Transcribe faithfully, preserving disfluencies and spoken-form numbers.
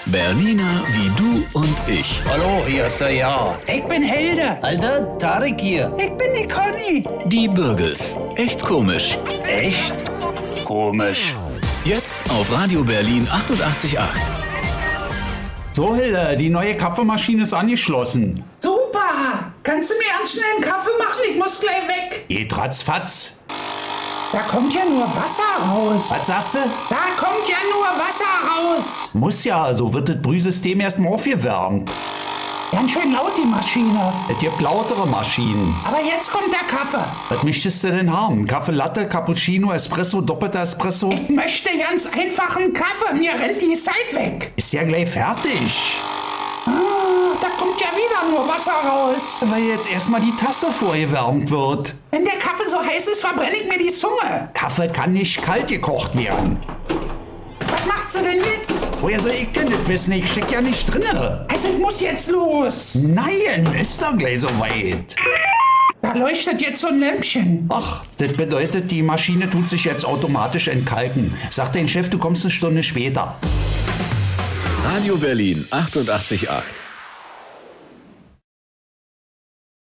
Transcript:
Berliner wie du und ich. Hallo, hier ist der Ja. Ich bin Hilde. Alter, Tarek hier. Ich bin die Conny. Die Bürgels. Echt komisch. Echt? Komisch. Jetzt auf Radio Berlin achtundachtzig Komma acht. So, Hilde, die neue Kaffeemaschine ist angeschlossen. Super. Kannst du mir ganz schnell einen Kaffee machen? Ich muss gleich weg. Geht ratzfatz. Da kommt ja nur Wasser raus. Was sagst du? Da kommt ja nur Wasser raus. Muss ja, so wird das Brühsystem erst mal aufgewärmt. Ganz schön laut, die Maschine. Es gibt lautere Maschinen. Aber jetzt kommt der Kaffee. Was möchtest du denn haben? Kaffee Latte, Cappuccino, Espresso, doppelter Espresso? Ich möchte ganz einfach einen Kaffee. Mir rennt die Zeit weg. Ist ja gleich fertig. Ah, da kommt ja wieder nur Wasser raus. Weil jetzt erstmal die Tasse vorgewärmt wird. Wenn der Kaffee so heiß ist, verbrenne ich mir die Zunge. Kaffee kann nicht kalt gekocht werden. Was macht sie denn jetzt? Woher soll ich denn das wissen? Ich steck ja nicht drinne. Also ich muss jetzt los. Nein, ist doch gleich so weit. Da leuchtet jetzt so ein Lämpchen. Ach, das bedeutet, die Maschine tut sich jetzt automatisch entkalken. Sag dein Chef, du kommst eine Stunde später. Radio Berlin achtundachtzig Komma acht.